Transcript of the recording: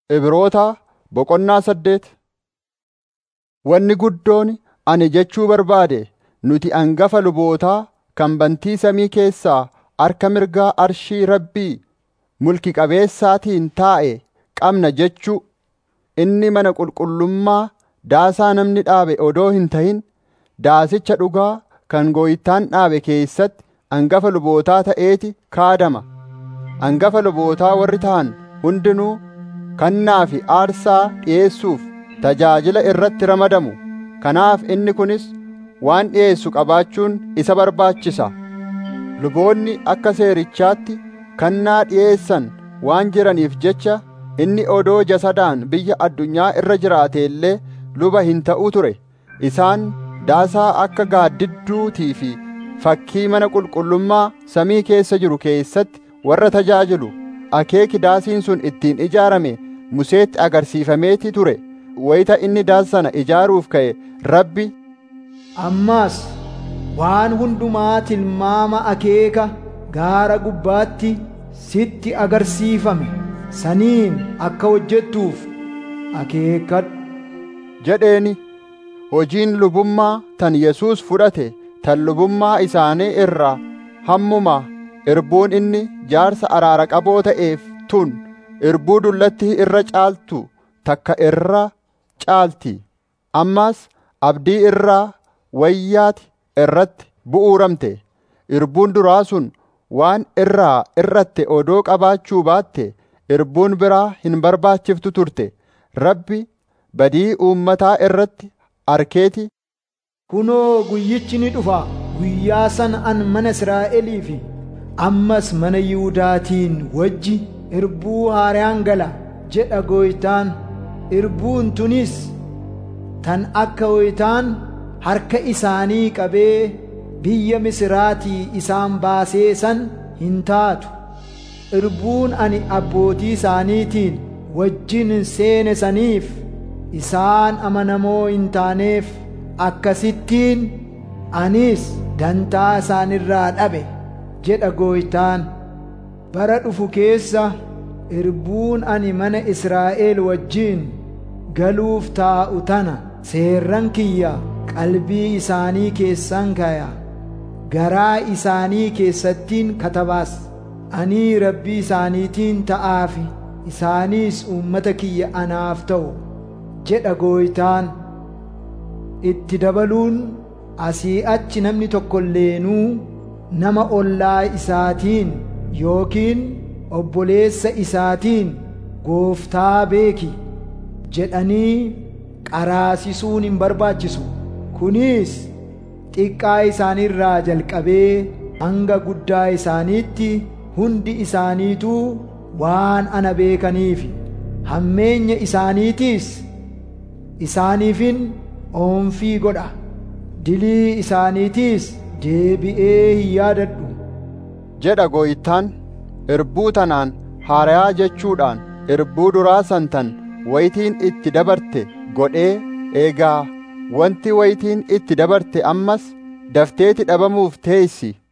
Ibroota boqonnaa 8. Wanni guddoon ani jechuu barbaade nuti hangafa lubootaa kan bantii samii keessaa harka mirgaa arshii Rabbii mulki qabeessaatiin taa'e qabna jechuu. Inni mana qulqullummaa daasaa namni dhaabe odoo hin ta'in daasicha dhugaa kan Gooytaan dhaabe keessatti hangafa lubootaa ta'eeti kaadama. Hangafa lubootaa warri ta'an hundinuu kannaa fi aarsaa dhi'eessuuf tajaajila irratti ramadamu. Kanaaf inni kunis waan dhi'eessu qabaachuun isa barbaachisa. Luboonni akka seerichaatti kannaa dhi'eessan waan jiraniif jecha inni odoo jasadaan biyya addunyaa irra jiraate illee luba hin ta'u ture. Isaan daasaa akka gaaddidduutii fi fakkii mana qulqullummaa samii keessa jiru keessatti warra tajaajilu. Akeeki daasiin sun ittiin ijaarame Museetti agarsiifameeti ture. Wayita inni daasa sana ijaaruuf ka'e Rabbi, ammas waan hundumaa tilmaama akeeka gaara gubbaatti sitti agarsiifame saniin akka hojjettuuf akeekkadhu jedheeni. Hojiin lubummaa tan Yesuus fudhate tan lubummaa isaanii irraa hammuma irbuun inni jaarsa araara qaboo ta'eef tun irbuu dullatti irra caaltu takka irra caalti. Ammas abdii irraa wayyaati irratti bu'uuramte. Irbuun duraa sun waan irraa irratte odoo qabaachuu baatte irbuun biraa hin barbaachiftu turte. Rabbi badii uummataa irratti arkeeti, kunoo guyyichi ni dhufa, guyyaa sana an mana Israa'elii fi ammas mana Yihuudaatiin wajji irbuu haaraan gala jedha Gooytaan. Irbuun tunis tan akka Gooytaan harka isaanii qabee biyya Misiraatii isaan baasee san hin taatu. Irbuun ani abbootii isaaniitiin wajjin seene saniif isaan amanamoo hin taaneef akkasittiin anis dantaa isaanirraa dhabe jedha Gooytaan. Bara dhufu keessa irbuun ani mana Israa'el wajjin galuuf taa'u tana seerran kiyya qalbii isaanii keessan kaya, garaa isaanii keessattiin katabaas. Ani Rabbii isaaniitiin ta'aafi isaaniis uummata kiyya anaaf ta'u jedha Gooytaan. Itti dabaluun asii achi namni tokkolleenuu nama ollaa isaatiin yookiin obboleessa isaatiin Gooftaa beeki jedhanii qaraasisuun hin barbaachisu. Kunis xiqqaa isaaniirraa jalqabee hanga guddaa isaaniitti hundi isaaniituu waan ana beekaniifi hammeenya isaaniitiis isaaniifin oomfii godha, dilii isaaniitiis deebi'ee hin yaadadhu jedha Gooytaan. Irbuu tanaan haarayaa jechuudhaan irbuu duraa santan wayitiin itti dabarte godhee, eegaa wanti wayitiin itti dabarte ammas dafteeti dhabamuuf teessi.